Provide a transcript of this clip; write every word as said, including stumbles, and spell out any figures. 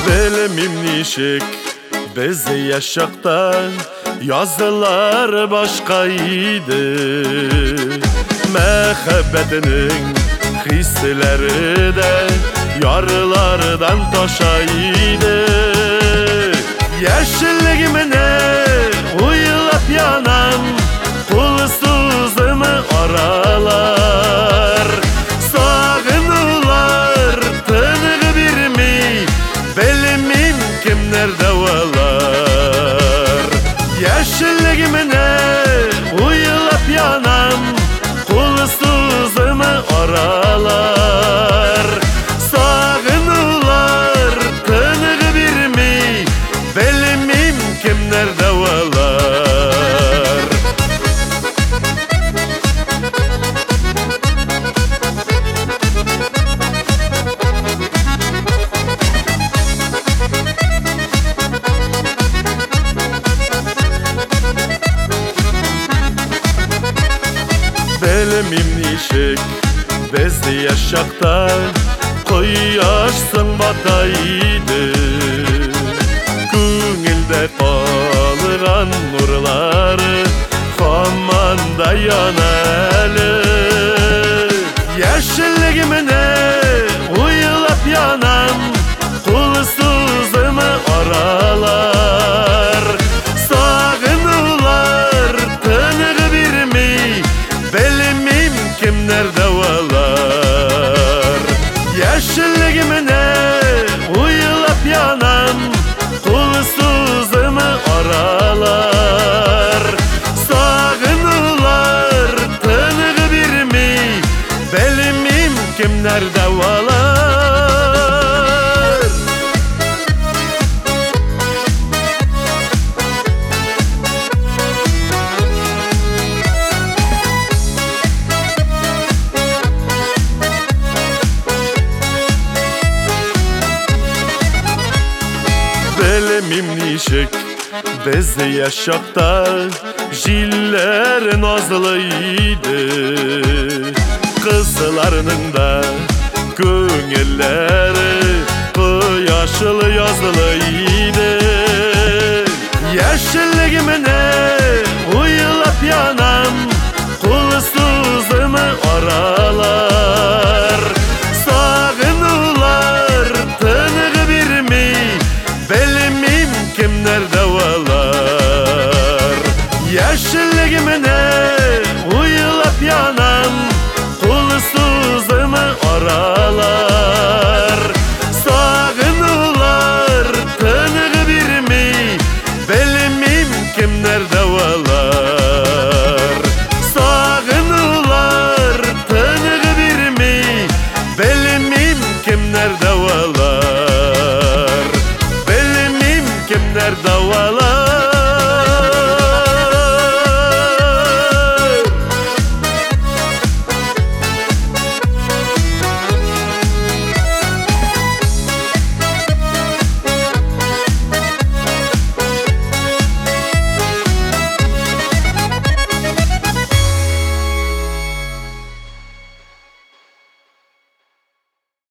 Belimim nişik bizi yaşakta yazdılar başkaydı. Mehabbetinin hisleri de yarlardan taşaydı. Yeşilliğimine uyulap yanan kulsuzumı aralar. Sağınılar tınığı bir mi belimim kimler davalar. Yeşilliğimine uyulap yanan kulsuzumı aralar. Sağınılar tınığı bir mi belimim kimler davalar. Belimim nişik bezdi yaşakta koyarsın bataydı. Күңелдә калган нурлары һаман да яна әле. Яшеллегемне уйлап янам кулсызымы аралар. Сагынулар тыныгы бирми белимим kimler davalar. Яшеллегемне уйлап янам kulsuzumı aralar. Sağınılar tınığı bir mi belimim kimler davalar. Belimim nişik bizde yaşakta jiller nazlıydı. Kızlarının da köngülleri yaşlı yazlıydı. Yeşilliğimine uyulap yanam kulsuzumı arar.